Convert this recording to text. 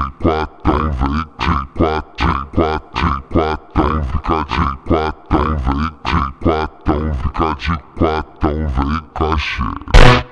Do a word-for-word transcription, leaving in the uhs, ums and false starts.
quatão, vem de quatão, quatão, quatão, fica de quatão, vem de quatão, fica de quatão, vem com a xereca.